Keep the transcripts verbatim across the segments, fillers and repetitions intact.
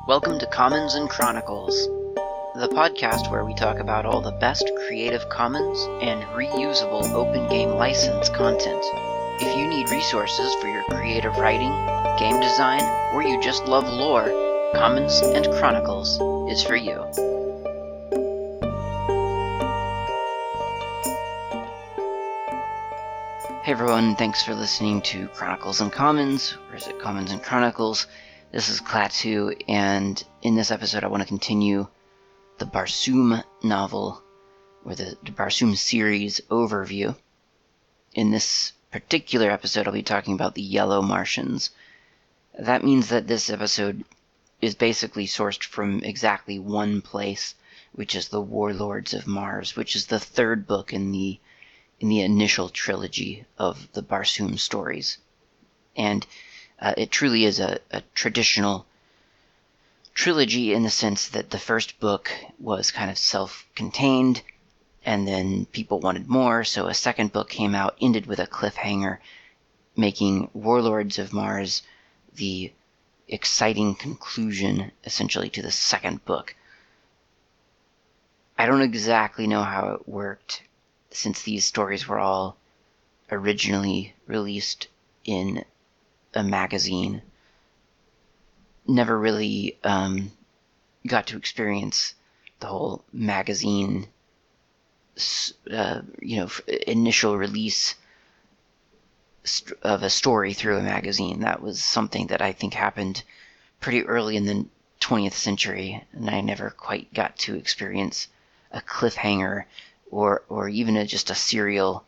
Welcome to Commons and Chronicles, the podcast where we talk about all the best Creative Commons and reusable open game license content. If you need resources for your creative writing, game design, or you just love lore, Commons and Chronicles is for you. Hey everyone, thanks for listening to Chronicles and Commons, or is it Commons and Chronicles? This is Klaatu, and in this episode I want to continue the Barsoom novel, or the, the Barsoom series overview. In this particular episode I'll be talking about the Yellow Martians. That means that this episode is basically sourced from exactly one place, which is the Warlords of Mars, which is the third book in the in the initial trilogy of the Barsoom stories. And uh, it truly is a, a traditional trilogy in the sense that the first book was kind of self-contained, and then people wanted more, so a second book came out, ended with a cliffhanger, making Warlords of Mars the exciting conclusion, essentially, to the second book. I don't exactly know how it worked, since these stories were all originally released in a magazine. Never really um, got to experience the whole magazine, uh, you know, initial release of a story through a magazine. That was something that I think happened pretty early in the twentieth century, and I never quite got to experience a cliffhanger or or even a, just a serial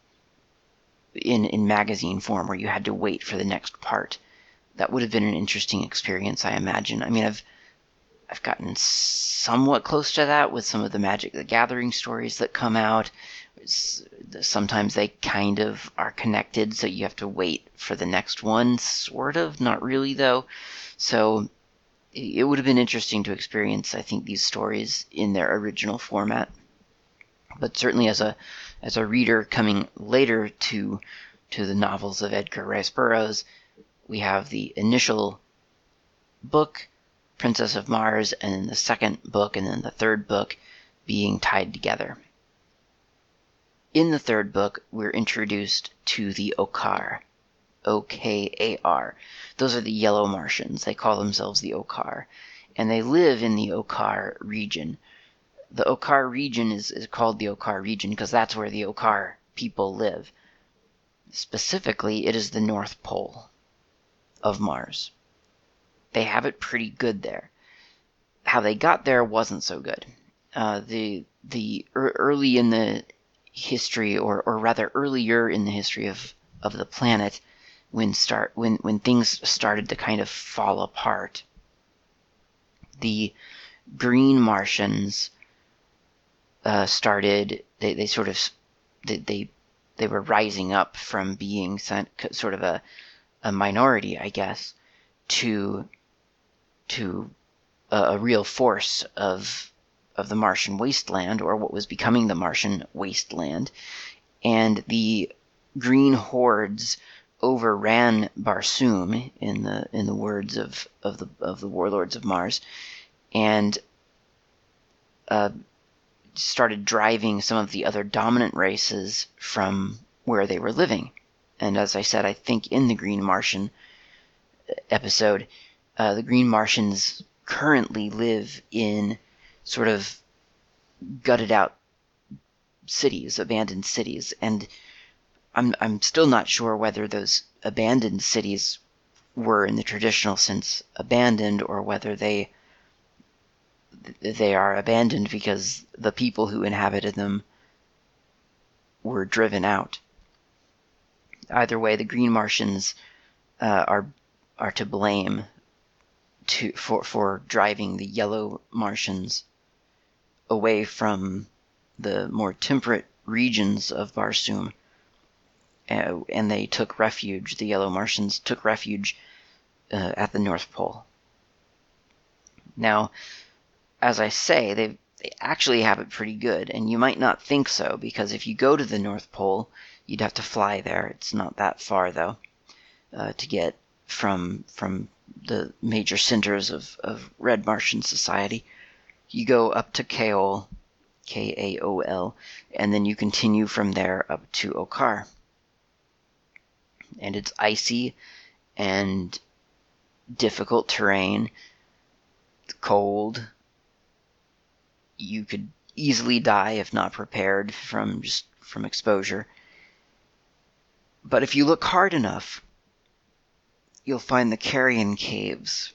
in, in magazine form where you had to wait for the next part. That would have been an interesting experience, I imagine. I mean, I've I've gotten somewhat close to that with some of the Magic the Gathering stories that come out. It's, sometimes they kind of are connected, so you have to wait for the next one, sort of, not really though. So it would have been interesting to experience, I think, these stories in their original format. But certainly as a as a reader coming later to to the novels of Edgar Rice Burroughs, we have the initial book, Princess of Mars, and then the second book, and then the third book being tied together. In the third book, we're introduced to the Okkar, O K A R. Those are the Yellow Martians. They call themselves the Okkar, and they live in the Okkar region. The Okkar region is, is called the Okkar region because that's where the Okkar people live. Specifically, it is the North Pole of Mars. They have it pretty good there. How they got there wasn't so good. Uh, the the er, early in the history, or or rather earlier in the history of, of the planet, when start when when things started to kind of fall apart, the Green Martians uh, started. They they sort of they they, they were rising up from being sort of a a minority, I guess, to to a, a real force of of the Martian wasteland, or what was becoming the Martian wasteland. And the green hordes overran Barsoom, in the in the words of of the of the Warlords of Mars, and uh, started driving some of the other dominant races from where they were living. And as I said, I think in the Green Martian episode, uh, the Green Martians currently live in sort of gutted out cities, abandoned cities, and I'm I'm still not sure whether those abandoned cities were in the traditional sense abandoned, or whether they they are abandoned because the people who inhabited them were driven out. Either way, the Green Martians uh, are are to blame to for for driving the Yellow Martians away from the more temperate regions of Barsoom, uh, and they took refuge. The Yellow Martians took refuge uh, at the North Pole. Now, as I say, they they actually have it pretty good, and you might not think so, because if you go to the North Pole, you'd have to fly there. It's not that far, though, uh, to get from from the major centers of, of Red Martian society. You go up to Kaol, K A O L, and then you continue from there up to Okar. And it's icy and difficult terrain, cold. You could easily die if not prepared from just from exposure. But if you look hard enough, you'll find the Carrion Caves.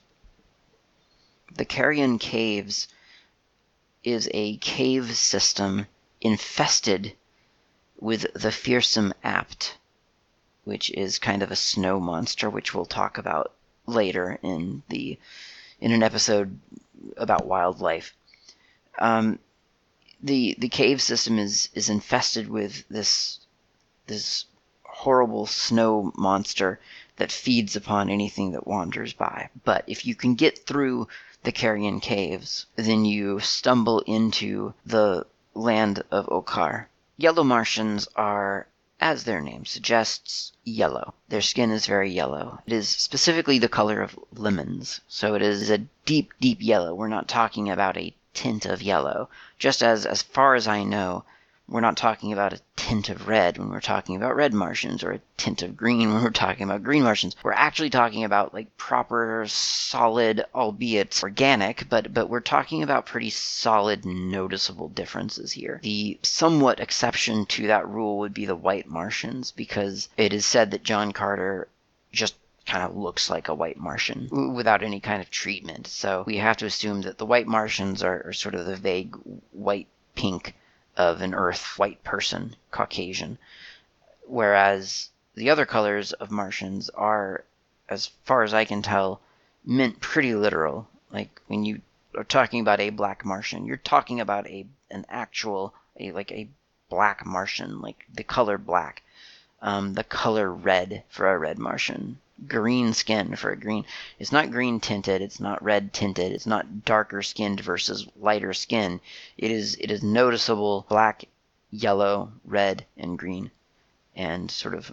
The Carrion Caves is a cave system infested with the fearsome Apt, which is kind of a snow monster, which we'll talk about later in the in an episode about wildlife. Um, the the cave system is is infested with this this horrible snow monster that feeds upon anything that wanders by. But if you can get through the Carrion Caves, then you stumble into the land of Okar. Yellow Martians are, as their name suggests, yellow. Their skin is very yellow. It is specifically the color of lemons, so it is a deep, deep yellow. We're not talking about a tint of yellow. Just as, as far as I know, we're not talking about a tint of red when we're talking about red Martians, or a tint of green when we're talking about green Martians. We're actually talking about like proper, solid, albeit organic, but but we're talking about pretty solid, noticeable differences here. The somewhat exception to that rule would be the white Martians, because it is said that John Carter just kind of looks like a white Martian without any kind of treatment. So we have to assume that the white Martians are, are sort of the vague white-pink of an Earth white person, Caucasian, whereas the other colors of Martians are, as far as I can tell, meant pretty literal. Like when you are talking about a black Martian, you're talking about a an actual a like a black Martian, like the color black, um, the color red for a red Martian, green skin for a green. It's not green tinted, it's not red tinted, it's not darker skinned versus lighter skin. It is it is noticeable black, yellow, red, and green, and sort of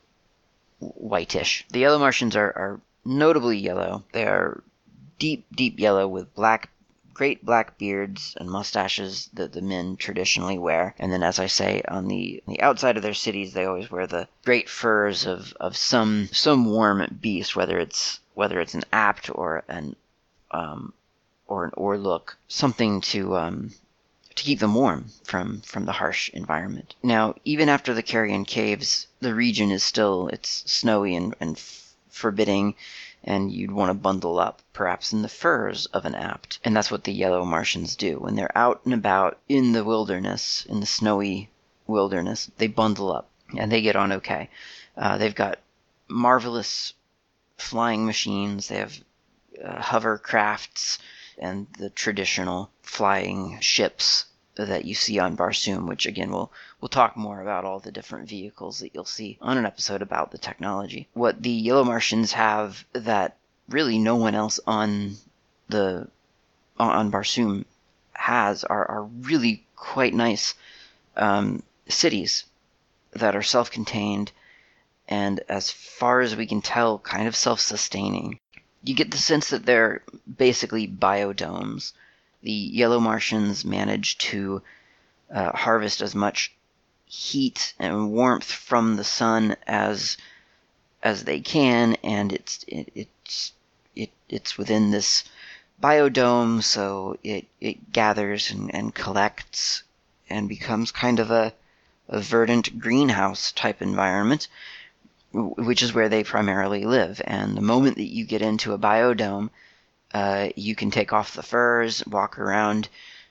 whitish. The yellow Martians are, are notably yellow. They are deep, deep yellow with black, great black beards and mustaches that the men traditionally wear. And then, as I say, on the, on the outside of their cities, they always wear the great furs of, of some some warm beast, whether it's whether it's an Apt or an um, or an Orluk, something to um, to keep them warm from from the harsh environment. Now, even after the Carrion Caves, the region is still it's snowy and, and f- forbidding. And you'd want to bundle up, perhaps in the furs of an Apt. And that's what the yellow Martians do. When they're out and about in the wilderness, in the snowy wilderness, they bundle up, and they get on okay. Uh, they've got marvelous flying machines. They have uh, hovercrafts and the traditional flying ships that you see on Barsoom, which again we'll we'll talk more about all the different vehicles that you'll see on an episode about the technology. What the Yellow Martians have that really no one else on the on Barsoom has are, are really quite nice um, cities that are self-contained and, as far as we can tell, kind of self-sustaining. You get the sense that they're basically biodomes. The Yellow Martians manage to uh, harvest as much heat and warmth from the sun as as they can, and it's it, it's it, it's within this biodome, so it it gathers and, and collects and becomes kind of a, a verdant greenhouse type environment, which is where they primarily live. And the moment that you get into a biodome, Uh, you can take off the furs, walk around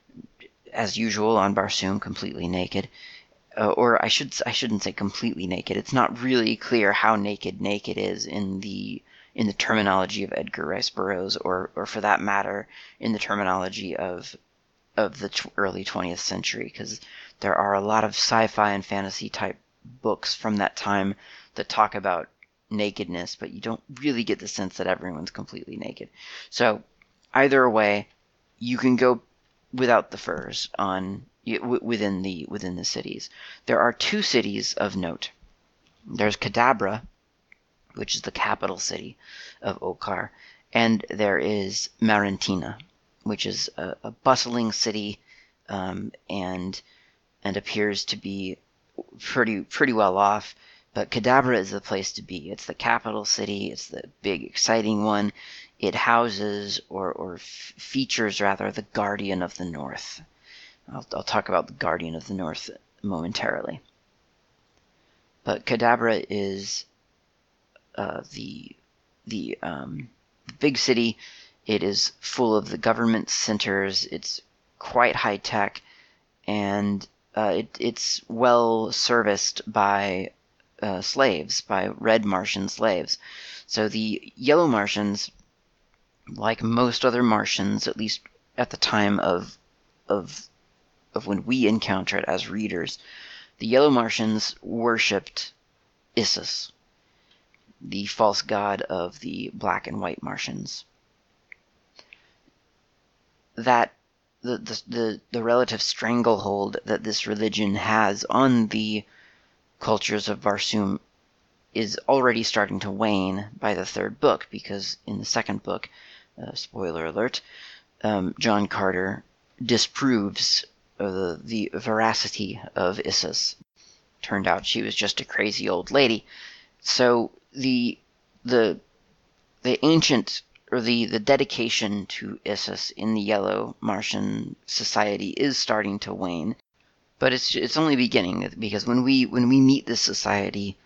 as usual on Barsoom completely naked. Uh, or I should I shouldn't say completely naked. It's not really clear how naked naked is in the in the terminology of Edgar Rice Burroughs, or or for that matter, in the terminology of of the t- early twentieth century, because there are a lot of sci-fi and fantasy type books from that time that talk about nakedness, but you don't really get the sense that everyone's completely naked. So either way, you can go without the furs on within the within the cities. There are two cities of note. There's Kadabra, which is the capital city of Okar, and there is Marentina, which is a, a bustling city, um, and and appears to be pretty pretty well off. But Kadabra is the place to be. It's the capital city. It's the big, exciting one. It houses, or, or f- features rather, the Guardian of the North. I'll, I'll talk about the Guardian of the North momentarily. But Kadabra is uh, the the um, big city. It is full of the government centers. It's quite high tech, and uh, it, it's well serviced by uh, slaves, by red Martian slaves. So the yellow Martians, like most other Martians, at least at the time of of of when we encounter it as readers, the yellow Martians worshipped Issus, the false god of the black and white Martians. That the the the, the relative stranglehold that this religion has on the cultures of Barsoom is already starting to wane by the third book, because in the second book, uh, spoiler alert, um, John Carter disproves uh, the, the veracity of Issus. Turned out she was just a crazy old lady. So the the the ancient or the, the dedication to Issus in the Yellow Martian society is starting to wane, but it's it's only beginning, because when we when we meet this society,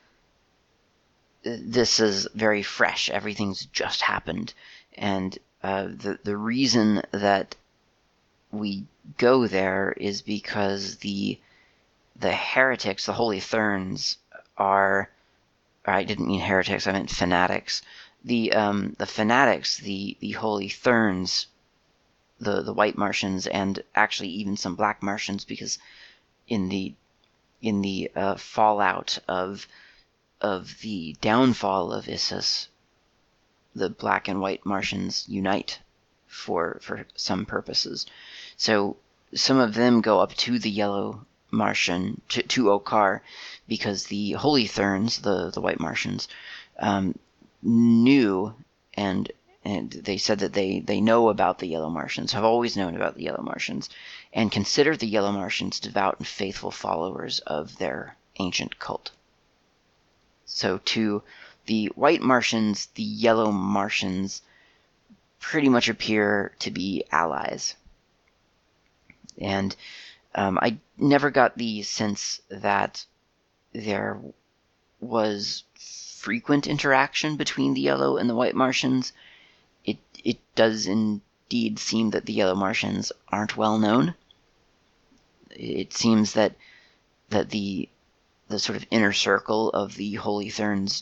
this is very fresh. Everything's just happened, and uh, the the reason that we go there is because the the heretics, the Holy Therns, are. I didn't mean heretics. I meant fanatics. The um, the fanatics, the the Holy Therns, the the white Martians, and actually even some black Martians, because in the in the uh, fallout of of the downfall of Issus, the black and white Martians unite for for some purposes. So some of them go up to the yellow Martian, to, to Okar, because the Holy Therns, the, the white Martians, um, knew, and and they said that they, they know about the yellow Martians, have always known about the yellow Martians, and consider the yellow Martians devout and faithful followers of their ancient cult. So to the white Martians, the yellow Martians pretty much appear to be allies. And um, I never got the sense that there was frequent interaction between the yellow and the white Martians. It it does indeed seem that the yellow Martians aren't well known. It seems that that the the sort of inner circle of the Holy Therns,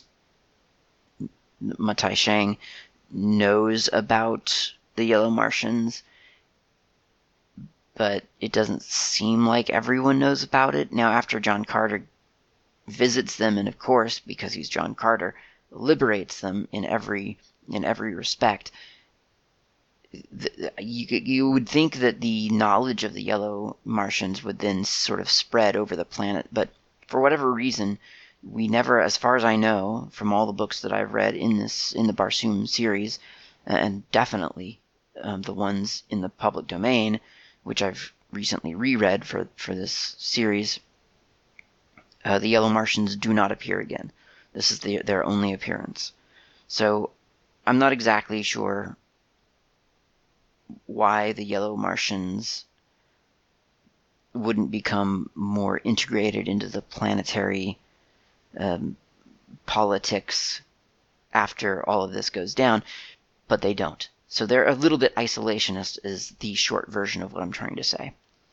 Matai Shang, knows about the yellow Martians, but it doesn't seem like everyone knows about it. Now, after John Carter visits them, and of course, because he's John Carter, liberates them in every in every respect, the, you, you would think that the knowledge of the yellow Martians would then sort of spread over the planet, but for whatever reason, we never, as far as I know, from all the books that I've read in this in the Barsoom series, and definitely um, the ones in the public domain, which I've recently reread for for this series, uh, the yellow Martians do not appear again. This is the, their only appearance. So I'm not exactly sure why the yellow Martians wouldn't become more integrated into the planetary um, politics after all of this goes down, but they don't. So they're a little bit isolationist, is the short version of what I'm trying to say.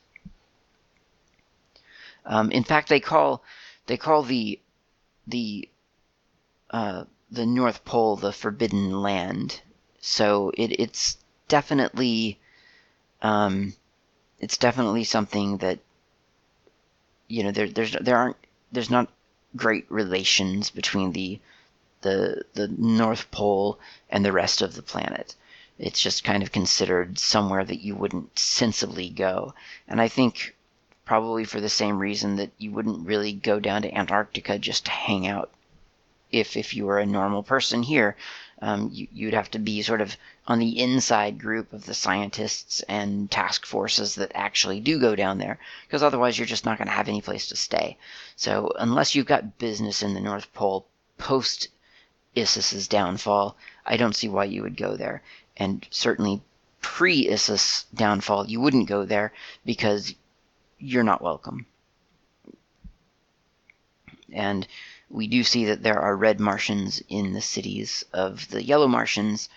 Um, in fact, they call they call the the uh, the North Pole the Forbidden Land. So it, it's definitely um, it's definitely something that, you know, there there's there aren't there's not great relations between the the the North Pole and the rest of the planet. It's just kind of considered somewhere that you wouldn't sensibly go. And I think probably for the same reason that you wouldn't really go down to Antarctica just to hang out if if you were a normal person here. Um, you, you'd have to be sort of on the inside group of the scientists and task forces that actually do go down there, because otherwise you're just not going to have any place to stay. So unless you've got business in the North Pole post Issis's downfall, I don't see why you would go there. And certainly pre-Issis downfall, you wouldn't go there because you're not welcome. And we do see that there are red Martians in the cities of the yellow Martians,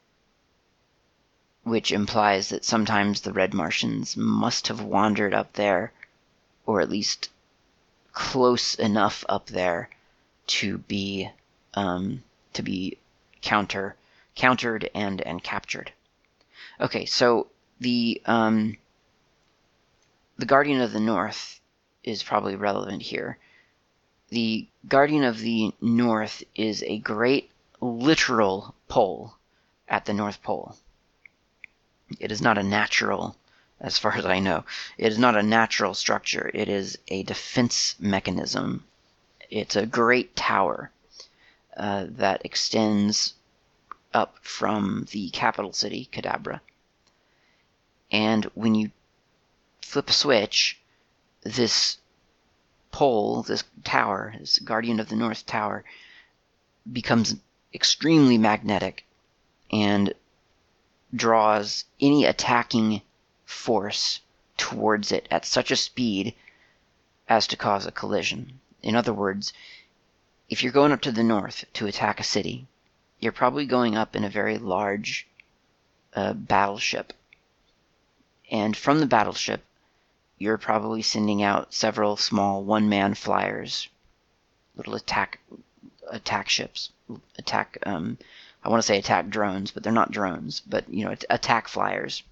which implies that sometimes the red Martians must have wandered up there, or at least close enough up there to be um, to be counter countered and and captured. Okay, so the um, the Guardian of the North is probably relevant here. The Guardian of the North is a great literal pole at the North Pole. It is not a natural, as far as I know, it is not a natural structure. It is a defense mechanism. It's a great tower uh, that extends up from the capital city, Kadabra. And when you flip a switch, this pole, this tower, this Guardian of the North tower, becomes extremely magnetic and draws any attacking force towards it at such a speed as to cause a collision. In other words, if you're going up to the north to attack a city, you're probably going up in a very large uh, battleship. And from the battleship, you're probably sending out several small one-man flyers, little attack attack ships, attack. Um, I want to say attack drones, but they're not drones. But you know, attack flyers.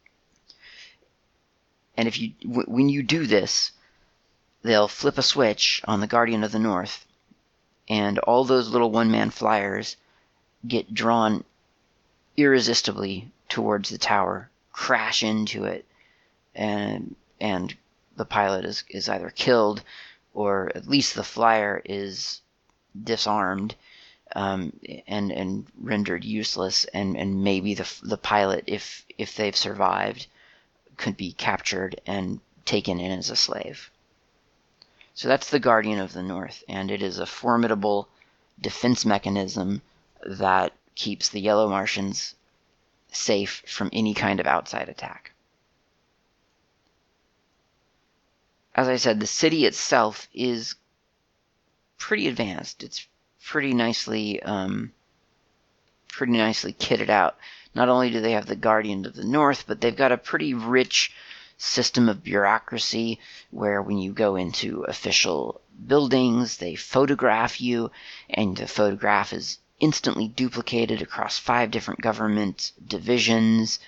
And if you, w- when you do this, they'll flip a switch on the Guardian of the North, and all those little one-man flyers get drawn irresistibly towards the tower, crash into it, and and the pilot is, is either killed, or at least the flyer is disarmed um, and and rendered useless, and, and maybe the the pilot, if if they've survived, could be captured and taken in as a slave. So that's the Guardian of the North, and it is a formidable defense mechanism that keeps the Yellow Martians safe from any kind of outside attack. As I said, the city itself is pretty advanced. It's pretty nicely, um, pretty nicely kitted out. Not only do they have the Guardian of the North, but they've got a pretty rich system of bureaucracy where when you go into official buildings, they photograph you, and the photograph is instantly duplicated across five different government divisions.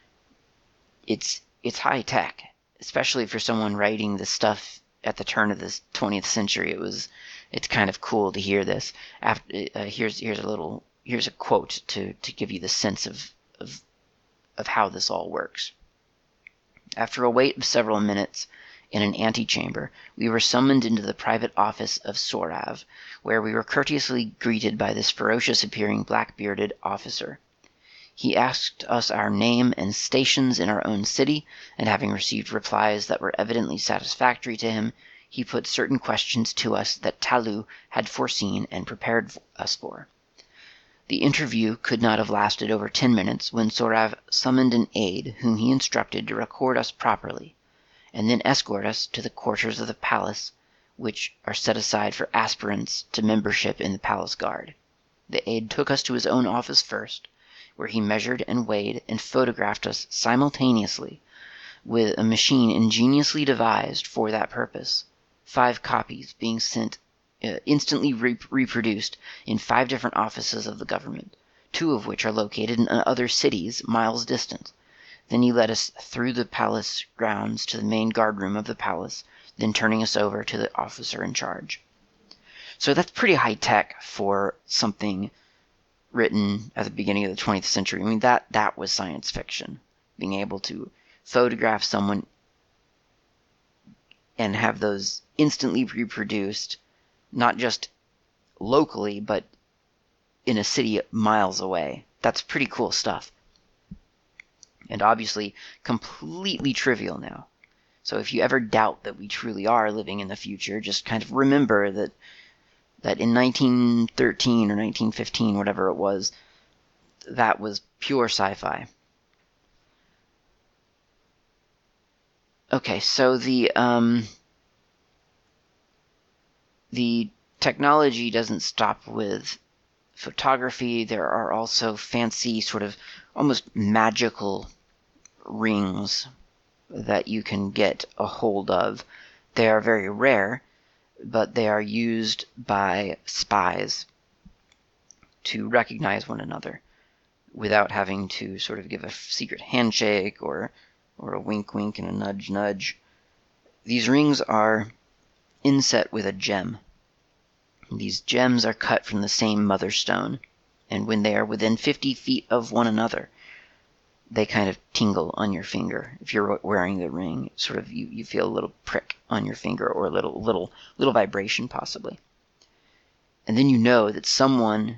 It's it's high tech, especially for someone writing this stuff at the turn of the twentieth century. It was it's kind of cool to hear this. After uh, here's here's a little here's a quote to to give you the sense of of of how this all works. After a wait of several minutes in an antechamber, we were summoned into the private office of Sorav, where we were courteously greeted by this ferocious-appearing black-bearded officer. He asked us our name and stations in our own city, and having received replies that were evidently satisfactory to him, he put certain questions to us that Talu had foreseen and prepared us for. The interview could not have lasted over ten minutes when Sorav summoned an aide whom he instructed to record us properly, and then escort us to the quarters of the palace, which are set aside for aspirants to membership in the palace guard. The aide took us to his own office first, where he measured and weighed and photographed us simultaneously with a machine ingeniously devised for that purpose, five copies being sent uh, instantly re- reproduced in five different offices of the government, two of which are located in other cities miles distant. Then he led us through the palace grounds to the main guardroom of the palace, then turning us over to the officer in charge. So that's pretty high tech for something written at the beginning of the twentieth century. I mean, that that was science fiction. Being able to photograph someone and have those instantly reproduced, not just locally, but in a city miles away. That's pretty cool stuff. And obviously completely trivial now. So if you ever doubt that we truly are living in the future, just kind of remember that that in nineteen thirteen or nineteen fifteen, whatever it was, that was pure sci-fi. Okay, so the um, the technology doesn't stop with photography. There are also fancy, sort of almost magical rings that you can get a hold of. They are very rare, but they are used by spies to recognize one another without having to sort of give a secret handshake or or a wink wink and a nudge nudge. These rings are inset with a gem. These gems are cut from the same mother stone, and when they are within fifty feet of one another, they kind of tingle on your finger. If you're wearing the ring, sort of you, you feel a little prick on your finger, or a little little little vibration possibly. And then you know that someone,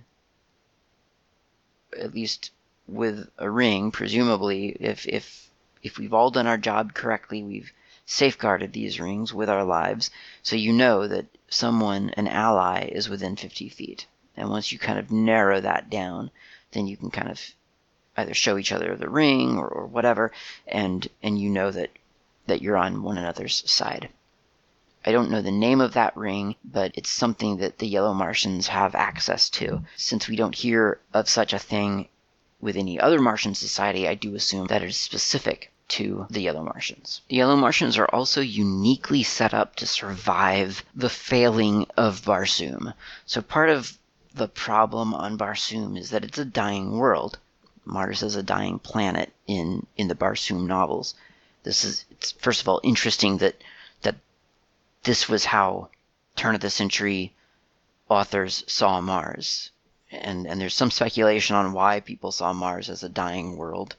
at least with a ring, presumably, if if if we've all done our job correctly, we've safeguarded these rings with our lives, so you know that someone, an ally, is within fifty feet. And once you kind of narrow that down, then you can kind of either show each other the ring or, or whatever, and and you know that that you're on one another's side. I don't know the name of that ring, but it's something that the Yellow Martians have access to. Since we don't hear of such a thing with any other Martian society, I do assume that it is specific to the Yellow Martians. The Yellow Martians are also uniquely set up to survive the failing of Barsoom. So part of the problem on Barsoom is that it's a dying world. Mars is a dying planet in, in the Barsoom novels. This is, it's first of all interesting that that this was how turn of the century authors saw Mars. And and there's some speculation on why people saw Mars as a dying world.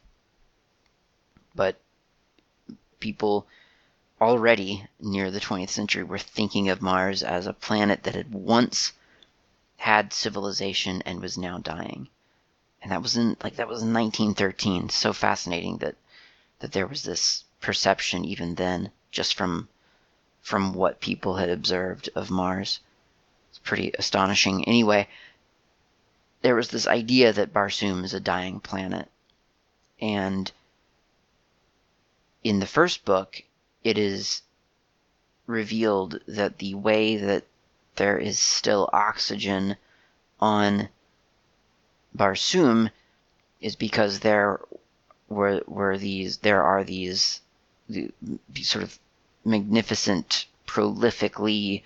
But people already near the twentieth century were thinking of Mars as a planet that had once had civilization and was now dying. And that was in like that was in nineteen thirteen. So fascinating that that there was this perception even then, just from from what people had observed of Mars. It's pretty astonishing. Anyway, there was this idea that Barsoom is a dying planet. And in the first book, it is revealed that the way that there is still oxygen on Barsoom is because there were were these there are these, the, these sort of magnificent, prolifically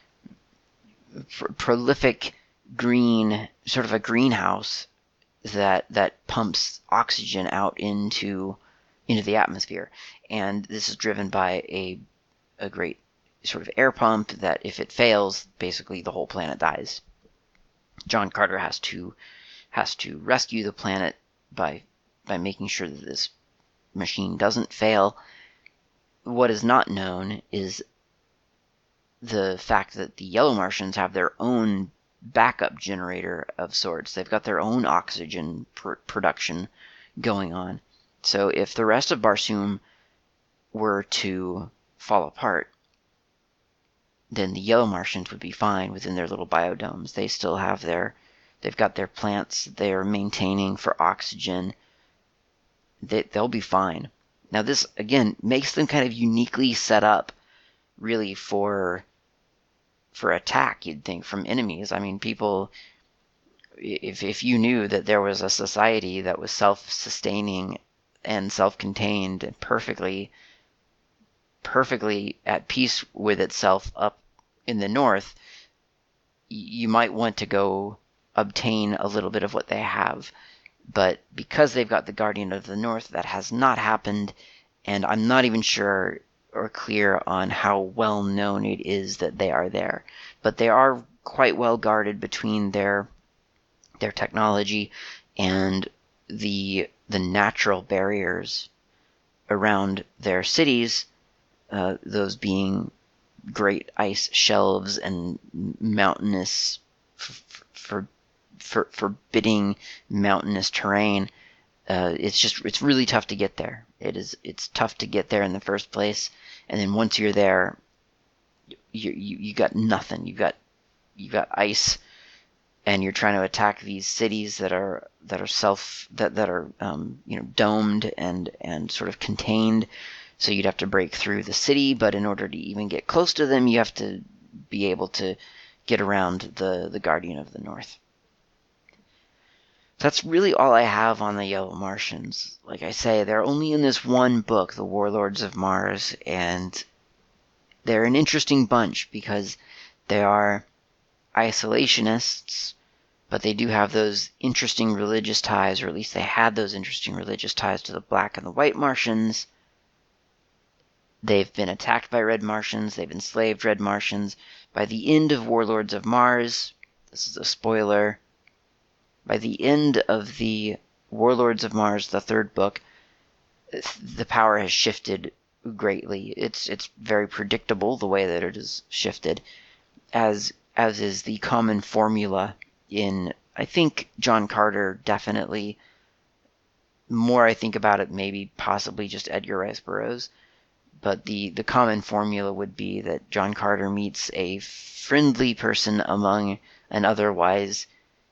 pr- prolific green, sort of a greenhouse that that pumps oxygen out into into the atmosphere. And this is driven by a a great sort of air pump that if it fails, basically the whole planet dies. John Carter has to has to rescue the planet by by making sure that this machine doesn't fail. What is not known is the fact that the Yellow Martians have their own backup generator of sorts. They've got their own oxygen pr- production going on. So if the rest of Barsoom were to fall apart, then the Yellow Martians would be fine within their little biodomes. They still have their, they've got their plants they're maintaining for oxygen. They, they'll be fine. Now this, again, makes them kind of uniquely set up, really, for for attack, you'd think, from enemies. I mean, people, if if you knew that there was a society that was self-sustaining and self-contained and perfectly, perfectly at peace with itself up in the north, you might want to go obtain a little bit of what they have. But because they've got the Guardian of the North, that has not happened, and I'm not even sure or clear on how well known it is that they are there. But they are quite well guarded between their their technology and the the natural barriers around their cities, uh, those being great ice shelves and mountainous, f- f- for, forbidding mountainous terrain. Uh, it's just it's really tough to get there. It is it's tough to get there in the first place, and then once you're there, you you, you got nothing. You got you got ice, and you're trying to attack these cities that are that are self that that are um, you know domed and and sort of contained. So you'd have to break through the city, but in order to even get close to them, you have to be able to get around the the Guardian of the North. That's really all I have on the Yellow Martians. Like I say, they're only in this one book, The Warlords of Mars, and they're an interesting bunch because they are isolationists, but they do have those interesting religious ties, or at least they had those interesting religious ties to the Black and the White Martians. They've been attacked by Red Martians, they've enslaved Red Martians. By the end of Warlords of Mars, this is a spoiler, by the end of the Warlords of Mars, the third book, the power has shifted greatly. It's it's very predictable the way that it is shifted, as as is the common formula in, I think, John Carter definitely. More I think about it, maybe possibly just Edgar Rice Burroughs. But the, the common formula would be that John Carter meets a friendly person among an otherwise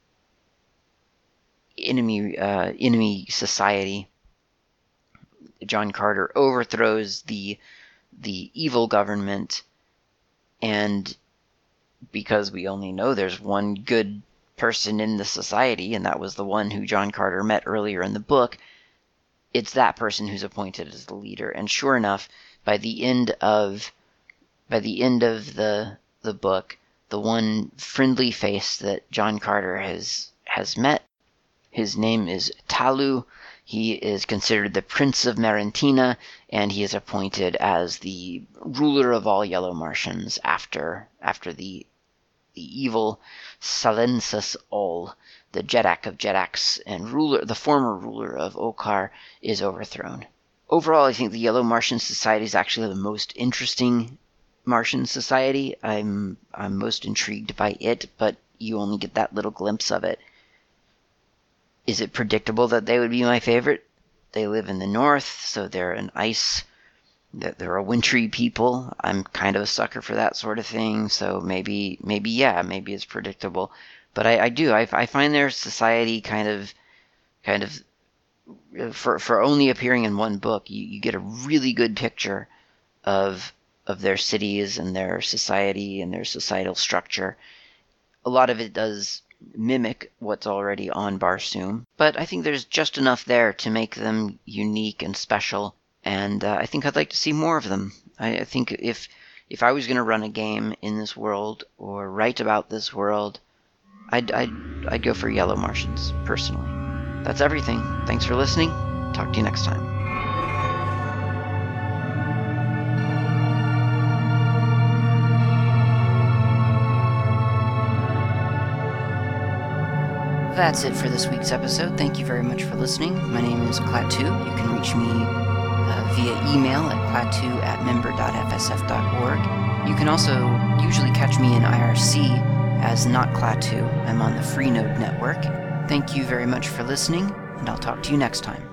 enemy uh, enemy society. John Carter overthrows the the evil government, and because we only know there's one good person in the society, and that was the one who John Carter met earlier in the book, it's that person who's appointed as the leader. And sure enough, by the end of by the end of the the book, the one friendly face that John Carter has has met, his name is Talu. He is considered the Prince of Marantina, and he is appointed as the ruler of all Yellow Martians after after the the evil Salensus Ol, the Jeddak of Jeddaks, and ruler the former ruler of Okar, is overthrown. Overall, I think the Yellow Martian Society is actually the most interesting Martian society. I'm I'm most intrigued by it, but you only get that little glimpse of it. Is it predictable that they would be my favorite? They live in the north, so they're an ice, they're a wintry people. I'm kind of a sucker for that sort of thing, so maybe, maybe yeah, maybe it's predictable. But I, I do, I, I find their society kind of, kind of, for for only appearing in one book, you, you get a really good picture of of their cities and their society and their societal structure. A lot of it does mimic what's already on Barsoom, but I think there's just enough there to make them unique and special, and uh, I think I'd like to see more of them. I, I think if if I was going to run a game in this world or write about this world, I'd, I'd, I'd go for Yellow Martians, personally. That's everything. Thanks for listening. Talk to you next time. That's it for this week's episode. Thank you very much for listening. My name is Klaatu. You can reach me uh, via email at klaatu at member dot f s f dot org. You can also usually catch me in I R C as Not Klaatu. I'm on the Freenode network. Thank you very much for listening, and I'll talk to you next time.